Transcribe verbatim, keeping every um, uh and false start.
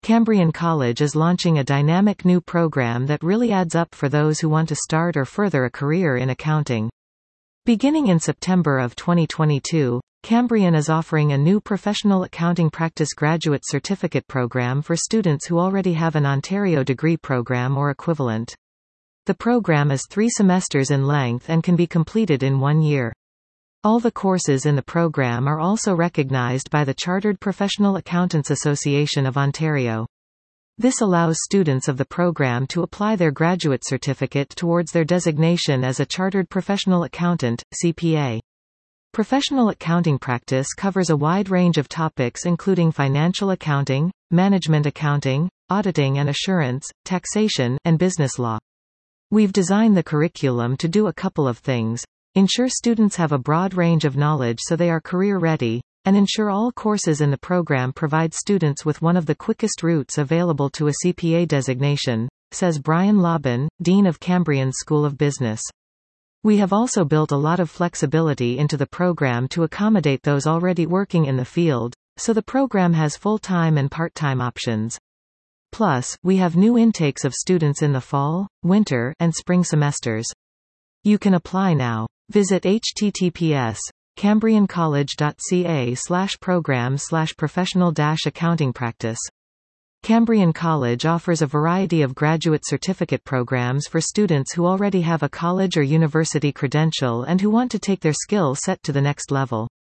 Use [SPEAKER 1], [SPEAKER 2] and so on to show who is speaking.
[SPEAKER 1] Cambrian College is launching a dynamic new program that really adds up for those who want to start or further a career in accounting. Beginning in September of twenty twenty-two, Cambrian is offering a new Professional Accounting Practice Graduate Certificate program for students who already have an Ontario degree program or equivalent. The program is three semesters in length and can be completed in one year. All the courses in the program are also recognized by the Chartered Professional Accountants Association of Ontario. This allows students of the program to apply their graduate certificate towards their designation as a Chartered Professional Accountant, C P A. Professional accounting practice covers a wide range of topics including financial accounting, management accounting, auditing and assurance, taxation, and business law. We've designed the curriculum to do a couple of things: ensure students have a broad range of knowledge so they are career-ready, and ensure all courses in the program provide students with one of the quickest routes available to a C P A designation, says Brian Lobban, Dean of Cambrian School of Business. We have also built a lot of flexibility into the program to accommodate those already working in the field, so the program has full-time and part-time options. Plus, we have new intakes of students in the fall, winter, and spring semesters. You can apply now. Visit https cambriancollege.ca slash program slash professional dash accounting practice. Cambrian College offers a variety of graduate certificate programs for students who already have a college or university credential and who want to take their skill set to the next level.